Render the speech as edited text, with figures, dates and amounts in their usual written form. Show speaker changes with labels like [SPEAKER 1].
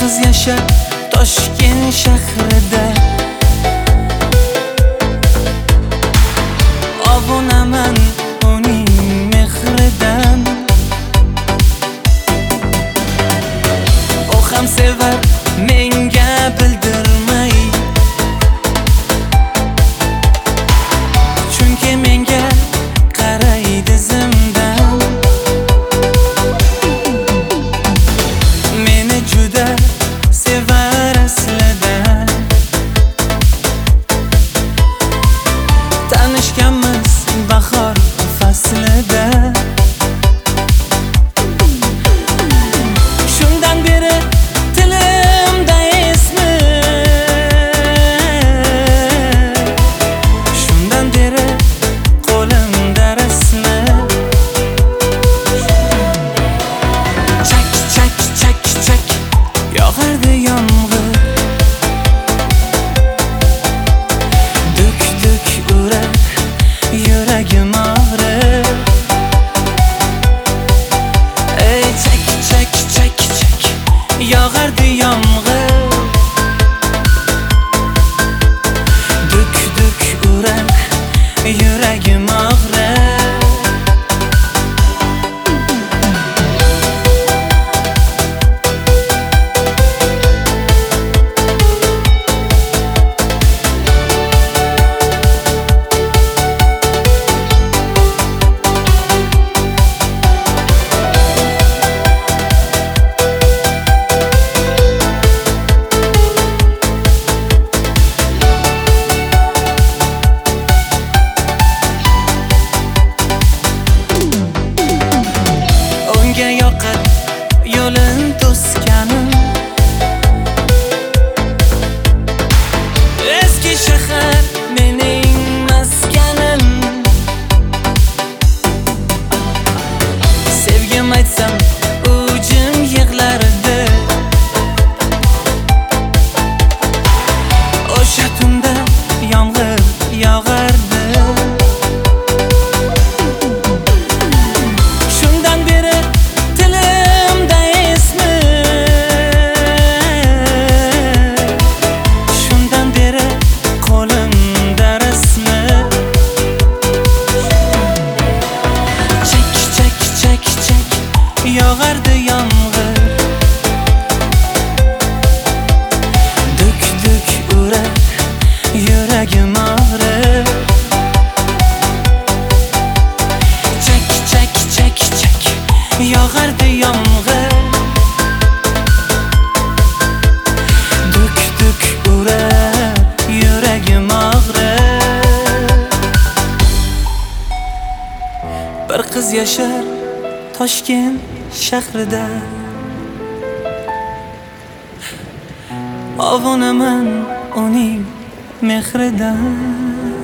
[SPEAKER 1] qiz yashar Toshkent shahrida. Obunaman uning mehridan. O ham sevar menga bildirmay, chunki menga qaraydi zimdan. Meni juda sevar aslida. Tanishganmiz bahor faslida. Shundan beri tilimda esmi, shundan beri qo'limda rasmi. Chak chak chak chak yog'ardi yomg'ir. Duk duk urar yuragim og'rir. Ey chak chak chak chak yog'ardi yomg'ir. Duk duk urar yuragim og'rir. Unga yoqar yo'lin to'sganim. Eski shahar mening maskanim. Sevgim aytsam u jim yig'lardi. O'sha tunda yomg'ir yog'ardi. Shundan beri tilimda esmi, shundan beri qo'limda rasmi. Chak chak chak chak yog'ardi yomg'ir. Duk duk urar yuragim og'rir. Chak chak chak chak yog'ardi yomg'ir. Duk duk urar yuragim og'rir. Bir qiz yashar Toshkent shahrida. Obunaman uning mehridan.